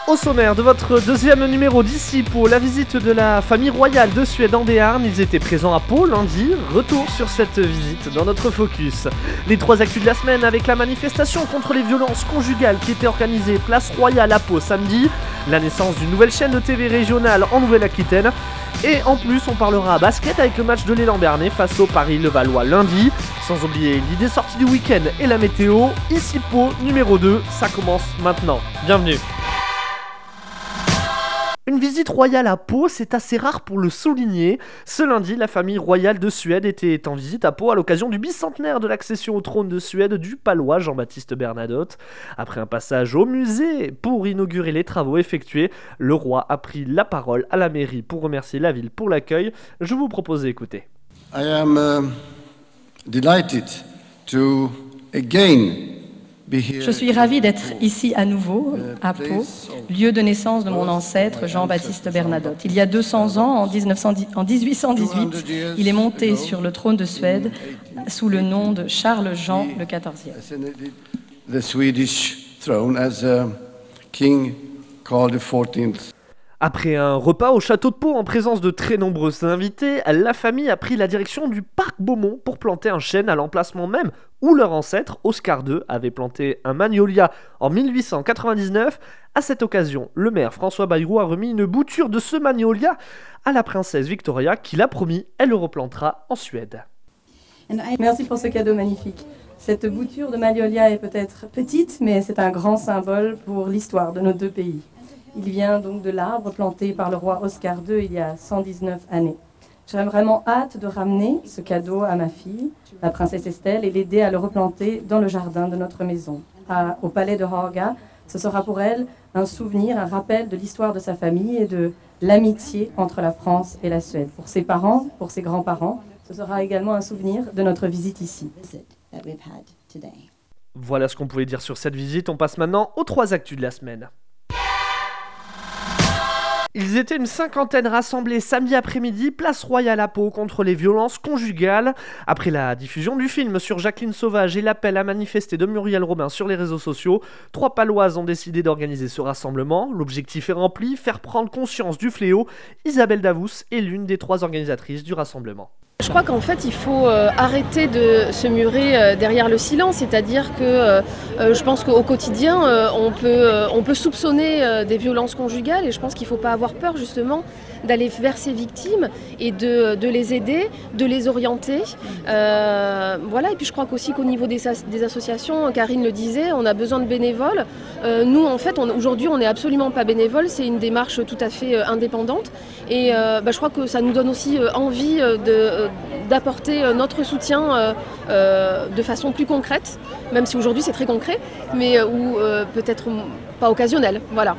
Au sommaire de votre deuxième numéro d'ici pour la visite de la famille royale de Suède en Béarn, ils étaient présents à Pau lundi, retour sur cette visite dans notre focus. Les trois actus de la semaine avec la manifestation contre les violences conjugales qui était organisée place Royale à Pau samedi, la naissance d'une nouvelle chaîne de TV régionale en Nouvelle-Aquitaine, et en plus on parlera basket avec le match de l'élan béarnais face au Paris-Levallois lundi, sans oublier l'idée sortie du week-end et la météo. Ici Pau numéro 2, ça commence maintenant. Bienvenue. Une visite royale à Pau, c'est assez rare pour le souligner. Ce lundi, la famille royale de Suède était en visite à Pau à l'occasion du bicentenaire de l'accession au trône de Suède du Palois Jean-Baptiste Bernadotte. Après un passage au musée pour inaugurer les travaux effectués, le roi a pris la parole à la mairie pour remercier la ville pour l'accueil. Je vous propose d'écouter. I am delighted to again be here. Je suis ravie d'être ici à nouveau, à Pau, lieu de naissance de mon ancêtre Jean-Baptiste Bernadotte. Il y a 200 ans, en 1818, il est monté sur le trône de Suède sous le nom de Charles-Jean le XIVe. The Swedish throne as King Carl XIV. Après un repas au château de Pau en présence de très nombreux invités, la famille a pris la direction du parc Beaumont pour planter un chêne à l'emplacement même où leur ancêtre, Oscar II, avait planté un magnolia en 1899. À cette occasion, le maire François Bayrou a remis une bouture de ce magnolia à la princesse Victoria qui l'a promis, elle le replantera en Suède. Merci pour ce cadeau magnifique. Cette bouture de magnolia est peut-être petite, mais c'est un grand symbole pour l'histoire de nos deux pays. Il vient donc de l'arbre planté par le roi Oscar II il y a 119 années. J'aurais vraiment hâte de ramener ce cadeau à ma fille, la princesse Estelle, et l'aider à le replanter dans le jardin de notre maison. Au palais de Haga, ce sera pour elle un souvenir, un rappel de l'histoire de sa famille et de l'amitié entre la France et la Suède. Pour ses parents, pour ses grands-parents, ce sera également un souvenir de notre visite ici. Voilà ce qu'on pouvait dire sur cette visite. On passe maintenant aux trois actus de la semaine. Ils étaient une cinquantaine rassemblés samedi après-midi, place Royale à Pau, contre les violences conjugales. Après la diffusion du film sur Jacqueline Sauvage et l'appel à manifester de Muriel Robin sur les réseaux sociaux, trois Paloises ont décidé d'organiser ce rassemblement. L'objectif est rempli, faire prendre conscience du fléau. Isabelle Davous est l'une des trois organisatrices du rassemblement. Je crois qu'en fait, il faut arrêter de se murer derrière le silence, c'est-à-dire que je pense qu'au quotidien, on peut soupçonner des violences conjugales et je pense qu'il ne faut pas avoir peur justement d'aller vers ces victimes et de les aider, de les orienter. Voilà. Et puis je crois qu'aussi qu'au niveau des associations, Karine le disait, on a besoin de bénévoles. Nous, en fait, aujourd'hui, on n'est absolument pas bénévoles, c'est une démarche tout à fait indépendante. Et je crois que ça nous donne aussi envie d'apporter notre soutien de façon plus concrète, même si aujourd'hui c'est très concret, mais ou peut-être pas occasionnel. Voilà.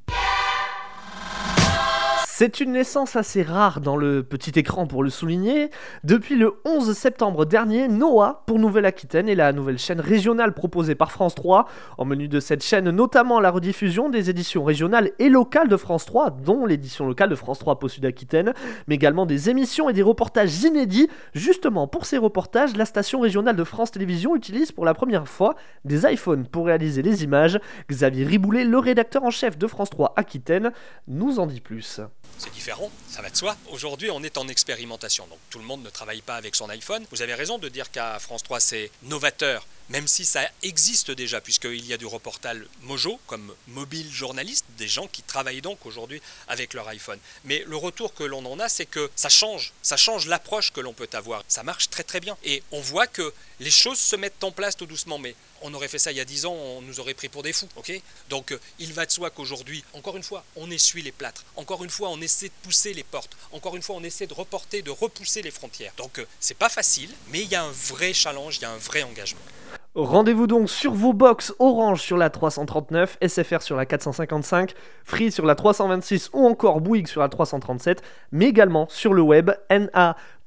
C'est une naissance assez rare dans le petit écran pour le souligner. Depuis le 11 septembre dernier, Noah pour Nouvelle-Aquitaine est la nouvelle chaîne régionale proposée par France 3. En menu de cette chaîne, notamment la rediffusion des éditions régionales et locales de France 3, dont l'édition locale de France 3 Pau Sud-Aquitaine, mais également des émissions et des reportages inédits. Justement, pour ces reportages, la station régionale de France Télévisions utilise pour la première fois des iPhones pour réaliser les images. Xavier Riboulet, le rédacteur en chef de France 3 Aquitaine, nous en dit plus. C'est différent, ça va de soi. Aujourd'hui, on est en expérimentation, donc tout le monde ne travaille pas avec son iPhone. Vous avez raison de dire qu'à France 3, c'est novateur, même si ça existe déjà, puisqu'il y a du reportage Mojo, comme mobile journaliste, des gens qui travaillent donc aujourd'hui avec leur iPhone. Mais le retour que l'on en a, c'est que ça change l'approche que l'on peut avoir. Ça marche très très bien. Et on voit que les choses se mettent en place tout doucement, mais on aurait fait ça il y a 10 ans, on nous aurait pris pour des fous, ok ? Donc il va de soi qu'aujourd'hui, encore une fois, on essuie les plâtres, encore une fois, on essaie de pousser les portes, encore une fois, on essaie de repousser les frontières. Donc c'est pas facile, mais il y a un vrai challenge, il y a un vrai engagement. Rendez-vous donc sur vos box Orange sur la 339, SFR sur la 455, Free sur la 326 ou encore Bouygues sur la 337, mais également sur le web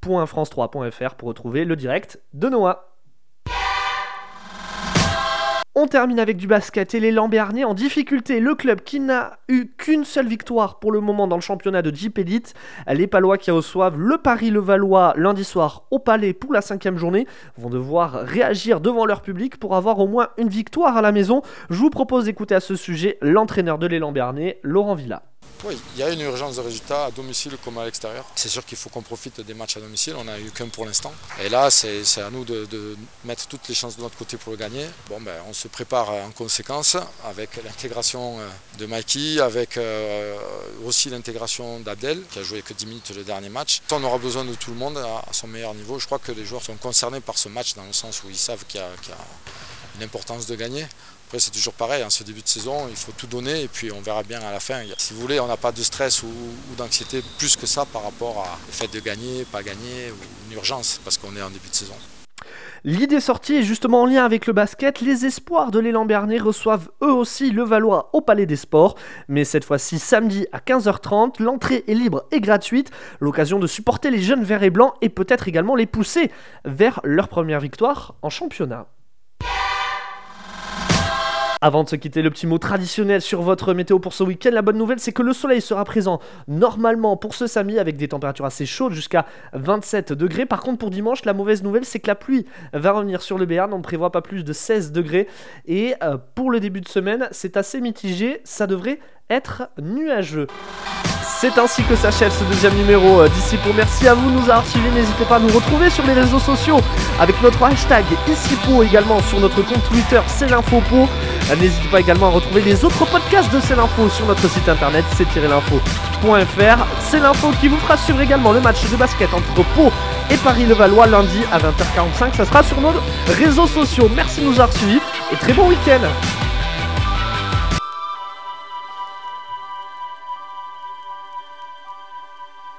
na.france3.fr pour retrouver le direct de Noah. On termine avec du basket et l'élan béarnais en difficulté. Le club qui n'a eu qu'une seule victoire pour le moment dans le championnat de Jeep Elite. Les Palois qui reçoivent le Paris-Levallois lundi soir au Palais pour la 5e journée vont devoir réagir devant leur public pour avoir au moins une victoire à la maison. Je vous propose d'écouter à ce sujet l'entraîneur de l'élan béarnais, Laurent Villa. Oui, il y a une urgence de résultat à domicile comme à l'extérieur. C'est sûr qu'il faut qu'on profite des matchs à domicile, on n'a eu qu'un pour l'instant. Et là, c'est à nous de mettre toutes les chances de notre côté pour le gagner. On se prépare en conséquence avec l'intégration de Mikey, avec aussi l'intégration d'Abdel, qui a joué que 10 minutes le dernier match. On aura besoin de tout le monde à son meilleur niveau. Je crois que les joueurs sont concernés par ce match dans le sens où ils savent qu'il y a une importance de gagner. Après c'est toujours pareil, en ce début de saison, il faut tout donner et puis on verra bien à la fin. Si vous voulez, on n'a pas de stress ou d'anxiété plus que ça par rapport au fait de gagner, pas gagner, ou une urgence parce qu'on est en début de saison. L'idée sortie est justement en lien avec le basket. Les espoirs de l'élan béarnais reçoivent eux aussi le Valois au Palais des Sports. Mais cette fois-ci samedi à 15h30, l'entrée est libre et gratuite. L'occasion de supporter les jeunes verts et blancs et peut-être également les pousser vers leur première victoire en championnat. Avant de se quitter, le petit mot traditionnel sur votre météo pour ce week-end. La bonne nouvelle, c'est que le soleil sera présent normalement pour ce samedi avec des températures assez chaudes jusqu'à 27 degrés. Par contre, pour dimanche, la mauvaise nouvelle, c'est que la pluie va revenir sur le Béarn. On ne prévoit pas plus de 16 degrés. Et pour le début de semaine, c'est assez mitigé. Ça devrait être nuageux. C'est ainsi que s'achève ce deuxième numéro d'Icipo. Merci à vous de nous avoir suivis. N'hésitez pas à nous retrouver sur les réseaux sociaux avec notre hashtag Icipo, également sur notre compte Twitter C'est l'Infopo. N'hésitez pas également à retrouver les autres podcasts de C'est l'Info sur notre site internet c'est-l'info.fr. C'est l'Info qui vous fera suivre également le match de basket entre Pau et Paris-Levallois lundi à 20h45. Ça sera sur nos réseaux sociaux. Merci de nous avoir suivis et très bon week-end.